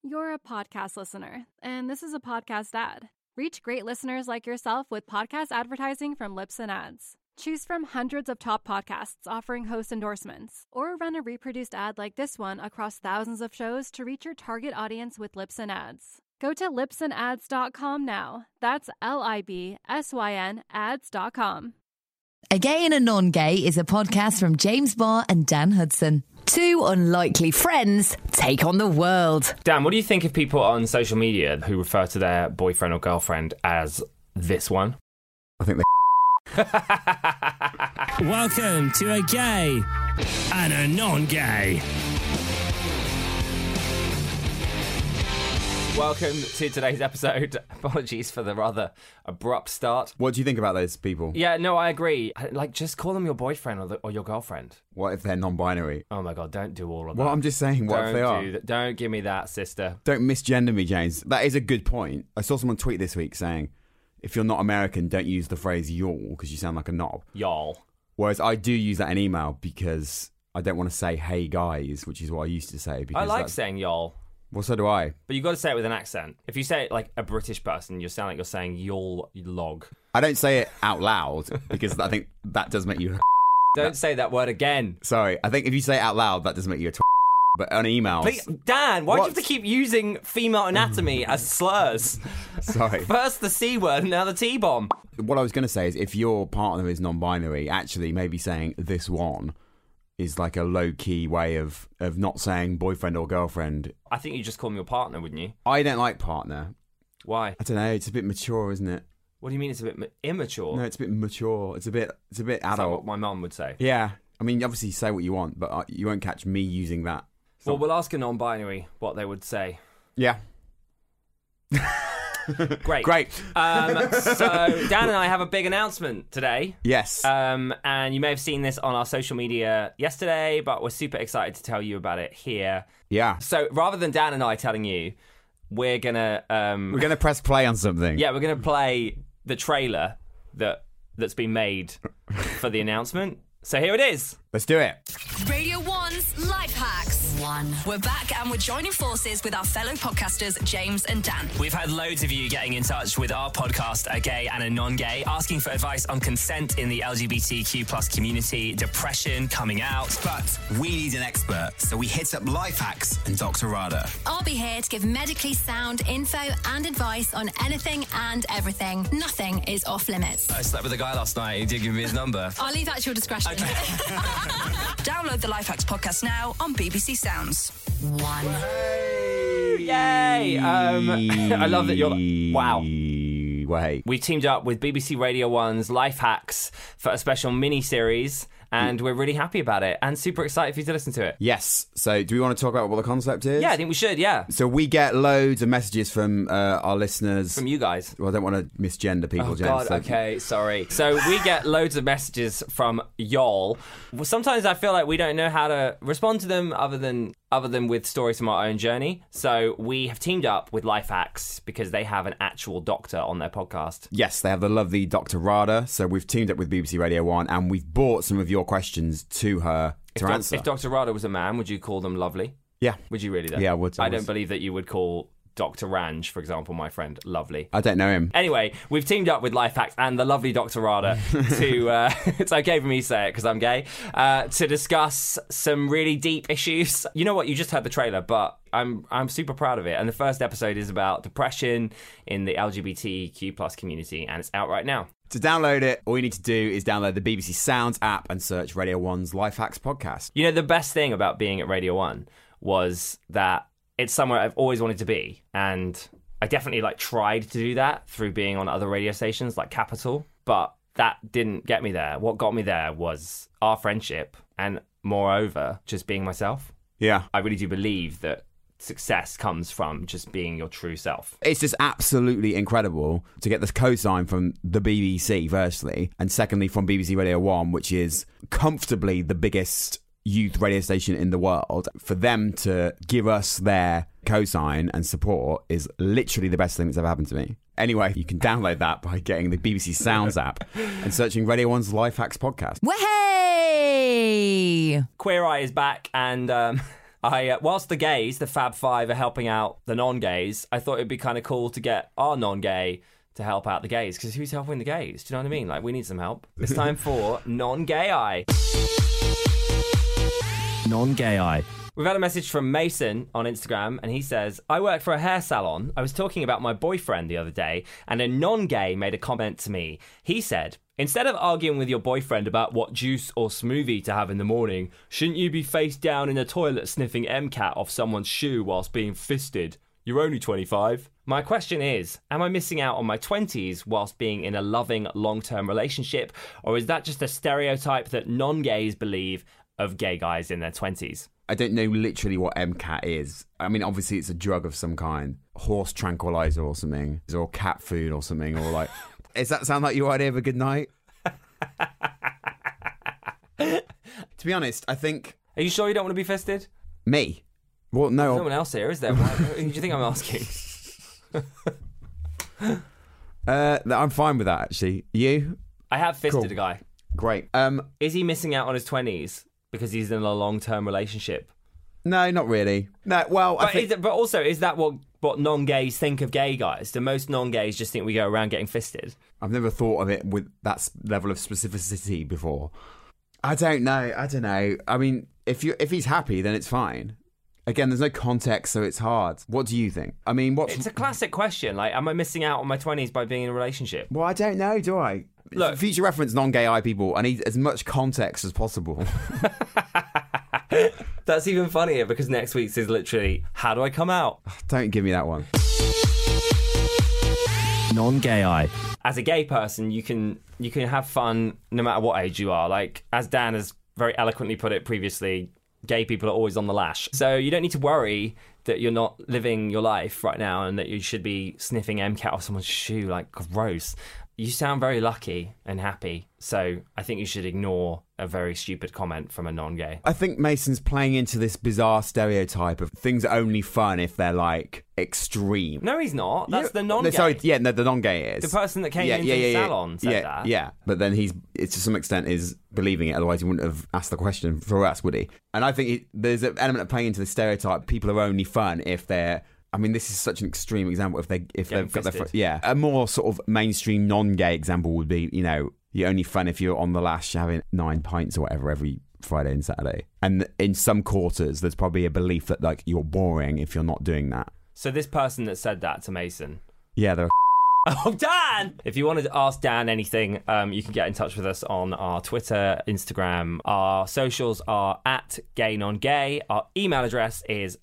You're a podcast listener, and this is a podcast ad. Reach great listeners like yourself with podcast advertising from Libsyn Ads. Choose from hundreds of top podcasts offering host endorsements, or run a reproduced ad like this one across thousands of shows to reach your target audience with Libsyn Ads. Go to libsynads.com now. That's LIBSYN ads.com. A Gay and a Non-Gay is a podcast from James Barr and Dan Hudson. Two unlikely friends take on the world. Dan, what do you think of people on social media who refer to their boyfriend or girlfriend as this one? I think they Welcome to A Gay and a Non-Gay. Welcome to today's episode. Apologies for the rather abrupt start. What do you think about those people? Yeah, no, I agree. Like, just call them your boyfriend or your girlfriend. What if they're non-binary? Oh my God, don't do all of that. Well, I'm just saying, what if they are? Don't give me that, sister. Don't misgender me, James. That is a good point. I saw someone tweet this week saying, if you're not American, don't use the phrase y'all because you sound like a knob. Y'all. Whereas I do use that in email because I don't want to say hey guys, which is what I used to say. Because I like saying y'all. Well, so do I. But you got to say it with an accent. If you say it like a British person, you sound like you're saying y'all log. I don't say it out loud because I think that does make you... Don't say that word again. Sorry. I think if you say it out loud, that does make you a But on emails... Please, Dan, why do you have to keep using female anatomy as slurs? Sorry. First the C word, now the T-bomb. What I was going to say is if your partner is non-binary, actually maybe saying this one is like a low-key way of not saying boyfriend or girlfriend. I think you just call them your partner, wouldn't you? I don't like partner. Why? I don't know. It's a bit mature, isn't it? What do you mean it's a bit immature? No, it's a bit mature. It's a bit adult. That's what my mum would say. Yeah. I mean, obviously say what you want, but you won't catch me using that. Well, we'll ask a non-binary what they would say. Yeah. Great. So Dan and I have a big announcement today. Yes. And you may have seen this on our social media yesterday, but we're super excited to tell you about it here. Yeah. So rather than Dan and I telling you, we're gonna press play on something. Yeah, we're gonna play the trailer that's been made for the announcement. So here it is. Let's do it. Radio 1's Life Hacks. We're back and we're joining forces with our fellow podcasters, James and Dan. We've had loads of you getting in touch with our podcast, A Gay and a Non-Gay, asking for advice on consent in the LGBTQ plus community, depression, coming out. But we need an expert, so we hit up Life Hacks and Dr. Rada. I'll be here to give medically sound info and advice on anything and everything. Nothing is off limits. I slept with a guy last night. He did give me his number. I'll leave that to your discretion. Okay. Download the Life Hacks podcast now on BBC Sounds. Yay! I love that you're... Wow. Wait. We teamed up with BBC Radio 1's Life Hacks for a special mini-series, and we're really happy about it and super excited for you to listen to it. Yes. So do we want to talk about what the concept is? Yeah, I think we should, yeah. So we get loads of messages from our listeners. From you guys. Well, I don't want to misgender people, Oh, James. God, so... okay, sorry. So we get loads of messages from y'all. Well, sometimes I feel like we don't know how to respond to them other than with stories from our own journey. So we have teamed up with Life Hacks because they have an actual doctor on their podcast. Yes, they have the lovely Dr. Rada. So we've teamed up with BBC Radio 1 and we've brought some of your questions to her to answer. If Dr. Rada was a man, would you call them lovely? Yeah. Would you really, though? Yeah, I would. I don't believe that you would call Dr. Ranj, for example, my friend, lovely. I don't know him. Anyway, we've teamed up with Life Hacks and the lovely Dr. Rada to, it's okay for me to say it because I'm gay, to discuss some really deep issues. You know what? You just heard the trailer, but I'm super proud of it. And the first episode is about depression in the LGBTQ plus community, and it's out right now. To download it, all you need to do is download the BBC Sounds app and search Radio 1's Life Hacks podcast. You know, the best thing about being at Radio 1 was that it's somewhere I've always wanted to be. And I definitely tried to do that through being on other radio stations like Capital, but that didn't get me there. What got me there was our friendship and, moreover, just being myself. Yeah. I really do believe that success comes from just being your true self. It's just absolutely incredible to get this cosign from the BBC, firstly, and secondly from BBC Radio 1, which is comfortably the biggest youth radio station in the world. For them to give us their cosign and support is literally the best thing that's ever happened to me. Anyway, you can download that by getting the BBC Sounds app and searching Radio 1's Life Hacks podcast. Way! Queer Eye is back, and Whilst the gays, the Fab Five, are helping out the non-gays, I thought it'd be kind of cool to get our non-gay to help out the gays, because who's helping the gays? Do you know what I mean? Like, we need some help. It's time for Non-Gay Eye. Non-Gay Eye. We've had a message from Mason on Instagram, and he says, I work for a hair salon. I was talking about my boyfriend the other day, and a non-gay made a comment to me. He said, instead of arguing with your boyfriend about what juice or smoothie to have in the morning, shouldn't you be face down in the toilet sniffing MCAT off someone's shoe whilst being fisted? You're only 25. My question is, am I missing out on my 20s whilst being in a loving long-term relationship, or is that just a stereotype that non-gays believe of gay guys in their 20s? I don't know literally what MCAT is. I mean, obviously it's a drug of some kind. Horse tranquilizer or something. Or cat food or something. Or like, does that sound like your idea of a good night? To be honest, I think... Are you sure you don't want to be fisted? Me? Well, no. There's no one else here, is there? Who do you think I'm asking? I'm fine with that, actually. You? I have fisted Cool. a guy. Great. Is he missing out on his 20s because he's in a long-term relationship? No, not really. No, well, I think... But also, is that what non-gays think of gay guys? Do most non-gays just think we go around getting fisted? I've never thought of it with that level of specificity before. I don't know. I mean, if he's happy, then it's fine. Again, there's no context, so it's hard. What do you think? I mean, It's a classic question. Like, am I missing out on my 20s by being in a relationship? Well, I don't know, do I? Look, for future reference, non-gay eye people, I need as much context as possible. That's even funnier because next week's is literally, how do I come out? Don't give me that one. Non-Gay Eye. As a gay person, you can have fun no matter what age you are. Like, as Dan has very eloquently put it previously, gay people are always on the lash. So you don't need to worry that you're not living your life right now and that you should be sniffing MCAT off someone's shoe. Like, gross. You sound very lucky and happy. So I think you should ignore a very stupid comment from a non-gay. I think Mason's playing into this bizarre stereotype of things are only fun if they're, like, extreme. No, he's not. That's the non-gay. The non-gay is. The person that came into the salon said that. Yeah, but then it's to some extent is believing it, otherwise he wouldn't have asked the question for us, would he? And I think there's an element of playing into the stereotype. People are only fun if they're... I mean, this is such an extreme example. If they've got their a more sort of mainstream non-gay example would be, you know, you're only fun if you're on the lash having 9 pints or whatever every Friday and Saturday. And in some quarters, there's probably a belief that like you're boring if you're not doing that. So this person that said that to Mason, yeah, they're. Oh, Dan! If you wanted to ask Dan anything, you can get in touch with us on our Twitter, Instagram. Our socials are @gaynongay. Our email address is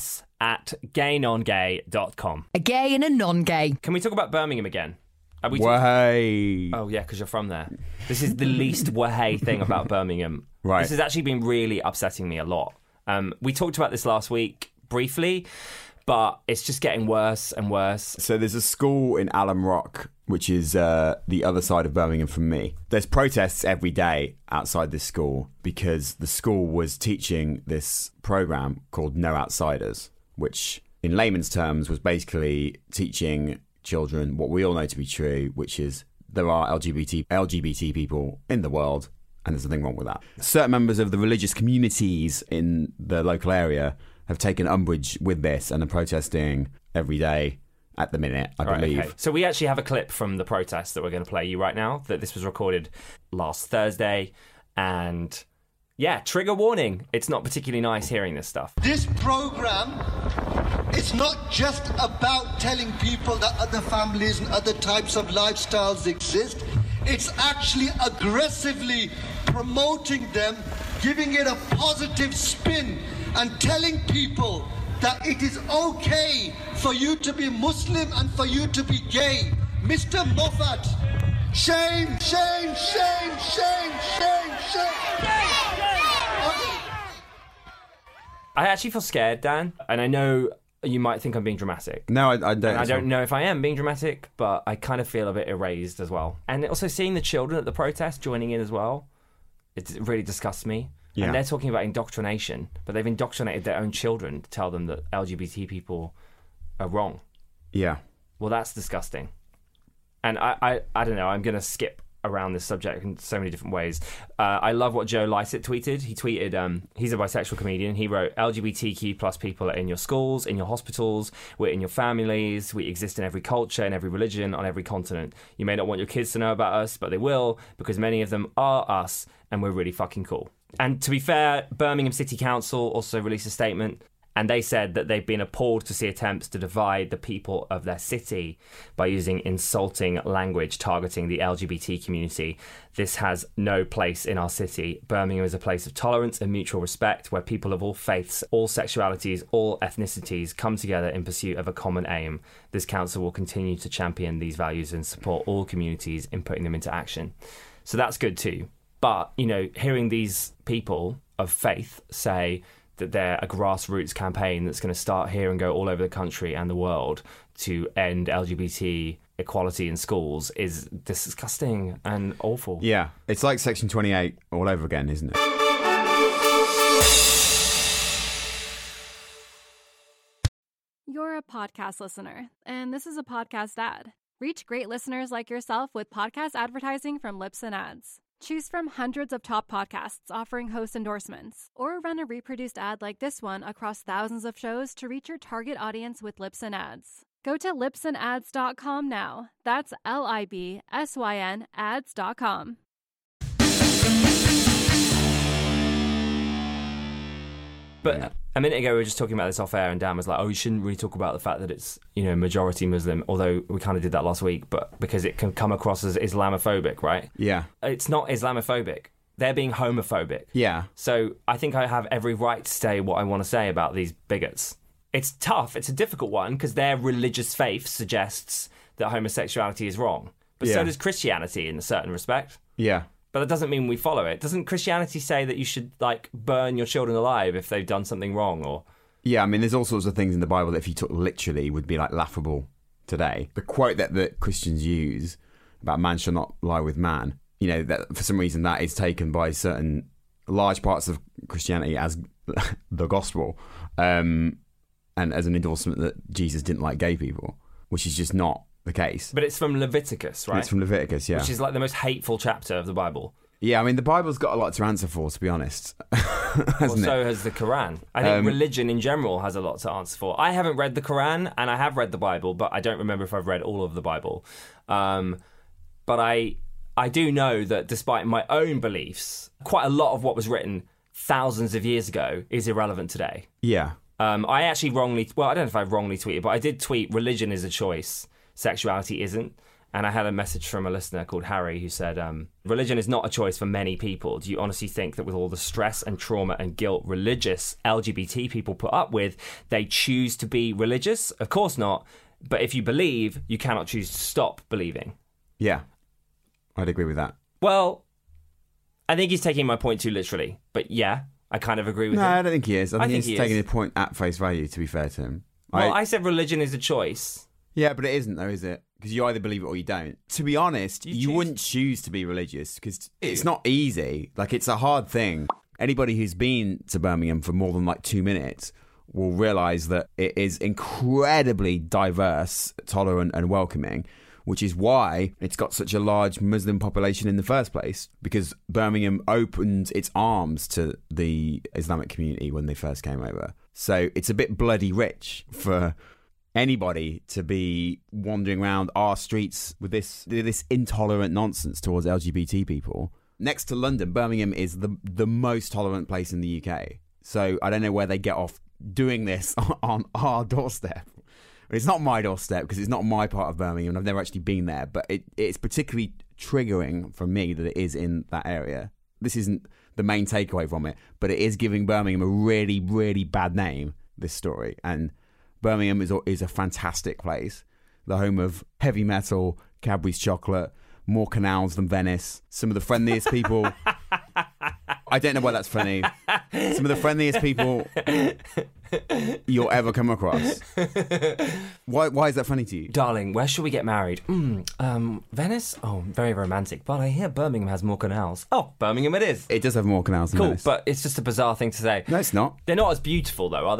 us@gaynongay.com. A gay and a non-gay. Can we talk about Birmingham again? Are we Way. Oh, yeah, because you're from there. This is the least wahey thing about Birmingham. Right. This has actually been really upsetting me a lot. We talked about this last week briefly, but it's just getting worse and worse. So there's a school in Alum Rock, which is the other side of Birmingham from me. There's protests every day outside this school because the school was teaching this program called No Outsiders, which in layman's terms was basically teaching children what we all know to be true, which is there are LGBT people in the world and there's nothing wrong with that. Certain members of the religious communities in the local area have taken umbrage with this and are protesting every day at the minute, I believe. Okay. So we actually have a clip from the protest that we're going to play you right now, that this was recorded last Thursday. And yeah, trigger warning. It's not particularly nice hearing this stuff. This program, it's not just about telling people that other families and other types of lifestyles exist. It's actually aggressively promoting them, giving it a positive spin, and telling people that it is okay for you to be Muslim and for you to be gay. Mr. Moffat, shame, shame, shame, shame, shame, shame. I actually feel scared, Dan, and I know you might think I'm being dramatic. No, I don't. And I don't know if I am being dramatic, but I kind of feel a bit erased as well. And also seeing the children at the protest joining in as well, it really disgusts me. Yeah. And they're talking about indoctrination, but they've indoctrinated their own children to tell them that LGBT people are wrong. Yeah. Well, that's disgusting. And I don't know, I'm going to skip around this subject in so many different ways. I love what Joe Lycett tweeted. He tweeted, he's a bisexual comedian. He wrote, LGBTQ plus people are in your schools, in your hospitals, we're in your families, we exist in every culture, in every religion, on every continent. You may not want your kids to know about us, but they will, because many of them are us, and we're really fucking cool. And to be fair, Birmingham City Council also released a statement, and they said that they've been appalled to see attempts to divide the people of their city by using insulting language targeting the LGBT community. This has no place in our city. Birmingham is a place of tolerance and mutual respect where people of all faiths, all sexualities, all ethnicities come together in pursuit of a common aim. This council will continue to champion these values and support all communities in putting them into action. So that's good too. But, you know, hearing these people of faith say that they're a grassroots campaign that's going to start here and go all over the country and the world to end LGBT equality in schools is disgusting and awful. Yeah, it's like Section 28 all over again, isn't it? You're a podcast listener, and this is a podcast ad. Reach great listeners like yourself with podcast advertising from Libsyn Ads. Choose from hundreds of top podcasts offering host endorsements, or run a reproduced ad like this one across thousands of shows to reach your target audience with Libsyn Ads. Go to libsynads.com now. That's LIBSYN ads.com. But a minute ago, we were just talking about this off air, and Dan was like, oh, you shouldn't really talk about the fact that it's, you know, majority Muslim, although we kind of did that last week, but because it can come across as Islamophobic, right? Yeah. It's not Islamophobic. They're being homophobic. Yeah. So I think I have every right to say what I want to say about these bigots. It's tough. It's a difficult one because their religious faith suggests that homosexuality is wrong. But so does Christianity in a certain respect. Yeah. But that doesn't mean we follow it. Doesn't Christianity say that you should, like, burn your children alive if they've done something wrong? Or Yeah, I mean, there's all sorts of things in the Bible that if you took literally would be, like, laughable today. The quote that Christians use about man shall not lie with man, you know, that for some reason that is taken by certain large parts of Christianity as the gospel, and as an endorsement that Jesus didn't like gay people, which is just not the case. But it's from Leviticus, right? It's from Leviticus, yeah. Which is like the most hateful chapter of the Bible. Yeah, I mean, the Bible's got a lot to answer for, to be honest. Well, so has the Quran. I think religion in general has a lot to answer for. I haven't read the Quran, and I have read the Bible, but I don't remember if I've read all of the Bible. But I do know that despite my own beliefs, quite a lot of what was written thousands of years ago is irrelevant today. Yeah. I actually I don't know if I wrongly tweeted, but I did tweet, religion is a choice, sexuality isn't. And I had a message from a listener called Harry who said, religion is not a choice for many people. Do you honestly think that with all the stress and trauma and guilt religious LGBT people put up with, they choose to be religious? Of course not. But if you believe, you cannot choose to stop believing. Yeah. I'd agree with that. Well, I think he's taking my point too literally. But yeah, I kind of agree with him. No, I don't think he is. I think he's he taking is. the point at face value, to be fair to him. Well, I said religion is a choice. Yeah, but it isn't, though, is it? Because you either believe it or you don't. To be honest, you wouldn't choose to be religious because it's not easy. Like, it's a hard thing. Anybody who's been to Birmingham for more than like 2 minutes will realise that it is incredibly diverse, tolerant and welcoming, which is why it's got such a large Muslim population in the first place, because Birmingham opened its arms to the Islamic community when they first came over. So it's a bit bloody rich for anybody to be wandering around our streets with this intolerant nonsense towards LGBT people. Next to London, Birmingham is the most tolerant place in the UK. So I don't know where they get off doing this on our doorstep. It's not my doorstep because it's not my part of Birmingham. I've never actually been there, but it's particularly triggering for me that it is in that area. This isn't the main takeaway from it, but it is giving Birmingham a really, really bad name, this story. And Birmingham is a fantastic place, the home of heavy metal, Cadbury's chocolate, more canals than Venice, some of the friendliest people. I don't know why that's funny. Some of the friendliest people you'll ever come across. Why is that funny to you? Darling, where should we get married? Venice? Oh, very romantic. But I hear Birmingham has more canals. Oh, Birmingham it is. It does have more canals than Cool, Venice. but it's just a bizarre thing to say. No, it's not. They're not as beautiful, though, are they?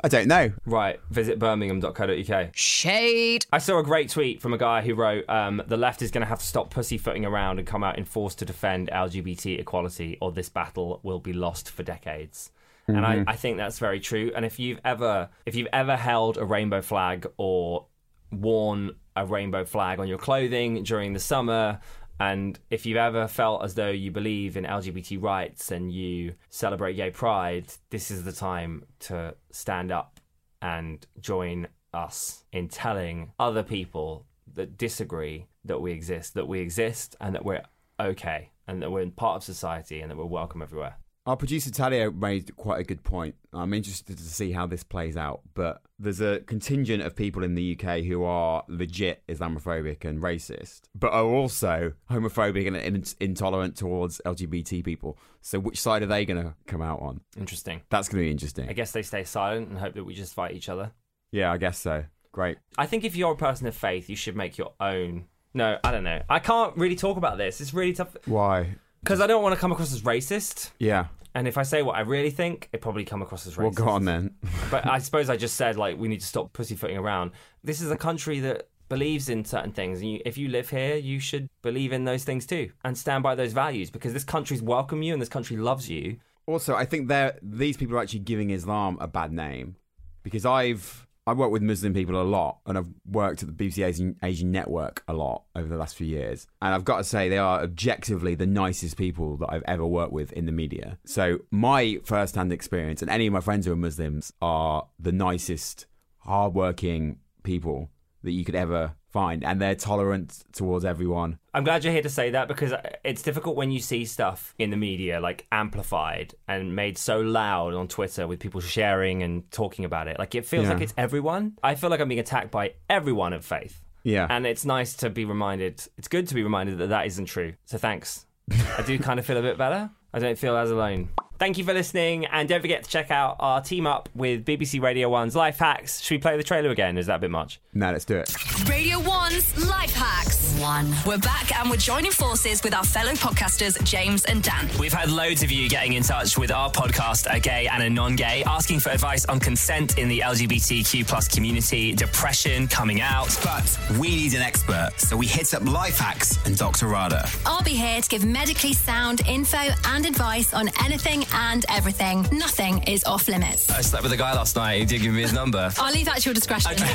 I don't know. Right, visit birmingham.co.uk. Shade. I saw a great tweet from a guy who wrote, the left is going to have to stop pussyfooting around and come out in force to defend LGBT equality, or this battle will be lost for decades. And I think that's very true. And if you've ever held a rainbow flag or worn a rainbow flag on your clothing during the summer, and if you've ever felt as though you believe in LGBT rights and you celebrate gay pride, this is the time to stand up and join us in telling other people that disagree that we exist, and that we're okay, and that we're part of society, and that we're welcome everywhere. Our producer Talia made quite a good point. I'm interested to see how this plays out, but there's a contingent of people in the UK who are legit Islamophobic and racist, but are also homophobic and intolerant towards LGBT people. So which side are they going to come out on? Interesting. That's going to be interesting. I guess they stay silent and hope that we just fight each other. Yeah, I guess so. Great. I think if you're a person of faith, you should make your own... No, I don't know. I can't really talk about this. It's really tough. Why? Because I don't want to come across as racist. Yeah. And if I say what I really think, it probably come across as racist. Well, go on then. But I suppose I just said, we need to stop pussyfooting around. This is a country that believes in certain things. And if you live here, you should believe in those things too. And stand by those values, because this country's welcome you and this country loves you. Also, I think these people are actually giving Islam a bad name. Because I work with Muslim people a lot, and I've worked at the BBC Asian Network a lot over the last few years. And I've got to say, they are objectively the nicest people that I've ever worked with in the media. So my first-hand experience, and any of my friends who are Muslims, are the nicest, hard-working people that you could ever find. And they're tolerant towards everyone. I'm glad you're here to say that, because it's difficult when you see stuff in the media amplified and made so loud on Twitter with people sharing and talking about it. It feels like it's everyone. I feel like I'm being attacked by everyone of faith. Yeah. And it's nice to be reminded. It's good to be reminded that isn't true. So thanks. I do kind of feel a bit better. I don't feel as alone. Thank you for listening, and don't forget to check out our team up with BBC Radio 1's Life Hacks. Should we play the trailer again? Is that a bit much? No, let's do it. Radio 1's Life Hacks. 1. We're back and we're joining forces with our fellow podcasters, James and Dan. We've had loads of you getting in touch with our podcast, A Gay and a Non-Gay, asking for advice on consent in the LGBTQ plus community, depression, coming out. But we need an expert, so we hit up Life Hacks and Dr. Rada. I'll be here to give medically sound info and advice on anything and everything. Nothing is off limits. I slept with a guy last night. He did give me his number. I'll leave that to your discretion. Okay.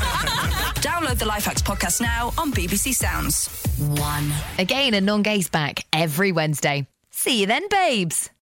Download the Life Hacks podcast now on BBC Sounds. 1. Again, a non-gay's back every Wednesday. See you then, babes.